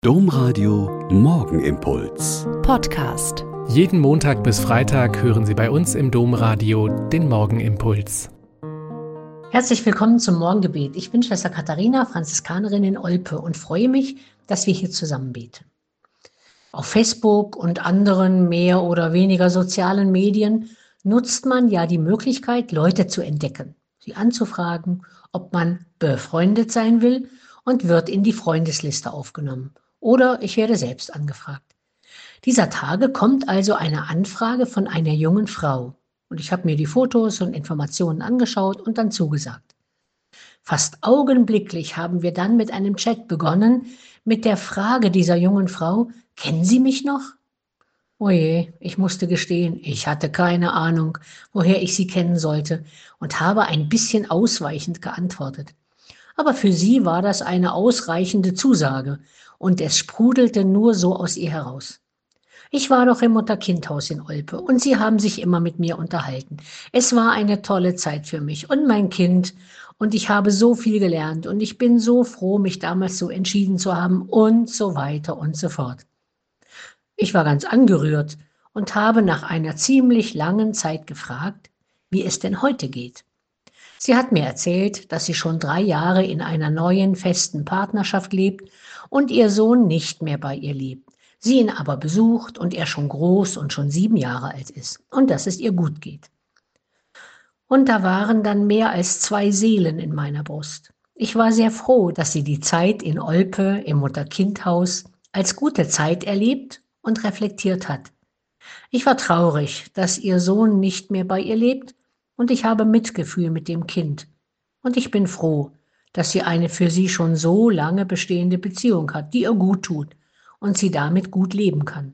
Domradio Morgenimpuls. Podcast. Jeden Montag bis Freitag hören Sie bei uns im Domradio den Morgenimpuls. Herzlich willkommen zum Morgengebet. Ich bin Schwester Katharina, Franziskanerin in Olpe und freue mich, dass wir hier zusammen beten. Auf Facebook und anderen mehr oder weniger sozialen Medien nutzt man ja die Möglichkeit, Leute zu entdecken, sie anzufragen, ob man befreundet sein will und wird in die Freundesliste aufgenommen. Oder ich werde selbst angefragt. Dieser Tage kommt also eine Anfrage von einer jungen Frau. Und ich habe mir die Fotos und Informationen angeschaut und dann zugesagt. Fast augenblicklich haben wir dann mit einem Chat begonnen, mit der Frage dieser jungen Frau: Kennen Sie mich noch? Oje, ich musste gestehen, ich hatte keine Ahnung, woher ich sie kennen sollte und habe ein bisschen ausweichend geantwortet. Aber für sie war das eine ausreichende Zusage und es sprudelte nur so aus ihr heraus. Ich war doch im Mutter-Kind-Haus in Olpe und sie haben sich immer mit mir unterhalten. Es war eine tolle Zeit für mich und mein Kind und ich habe so viel gelernt und ich bin so froh, mich damals so entschieden zu haben und so weiter und so fort. Ich war ganz angerührt und habe nach einer ziemlich langen Zeit gefragt, wie es denn heute geht. Sie hat mir erzählt, dass sie schon 3 Jahre in einer neuen, festen Partnerschaft lebt und ihr Sohn nicht mehr bei ihr lebt. Sie ihn aber besucht und er schon groß und schon 7 Jahre alt ist und dass es ihr gut geht. Und da waren dann mehr als 2 Seelen in meiner Brust. Ich war sehr froh, dass sie die Zeit in Olpe im Mutter-Kind-Haus als gute Zeit erlebt und reflektiert hat. Ich war traurig, dass ihr Sohn nicht mehr bei ihr lebt und ich habe Mitgefühl mit dem Kind. Und ich bin froh, dass sie eine für sie schon so lange bestehende Beziehung hat, die ihr gut tut und sie damit gut leben kann.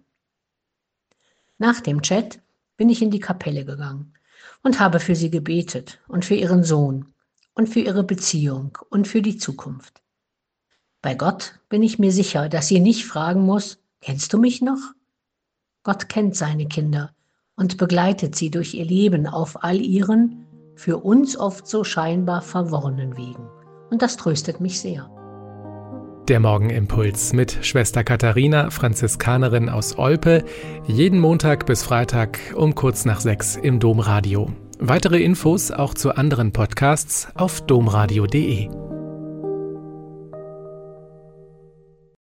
Nach dem Chat bin ich in die Kapelle gegangen und habe für sie gebetet und für ihren Sohn und für ihre Beziehung und für die Zukunft. Bei Gott bin ich mir sicher, dass sie nicht fragen muss: Kennst du mich noch? Gott kennt seine Kinder und begleitet sie durch ihr Leben auf all ihren, für uns oft so scheinbar verworrenen Wegen. Und das tröstet mich sehr. Der Morgenimpuls mit Schwester Katharina, Franziskanerin aus Olpe, jeden Montag bis Freitag um kurz nach 6 im Domradio. Weitere Infos auch zu anderen Podcasts auf domradio.de.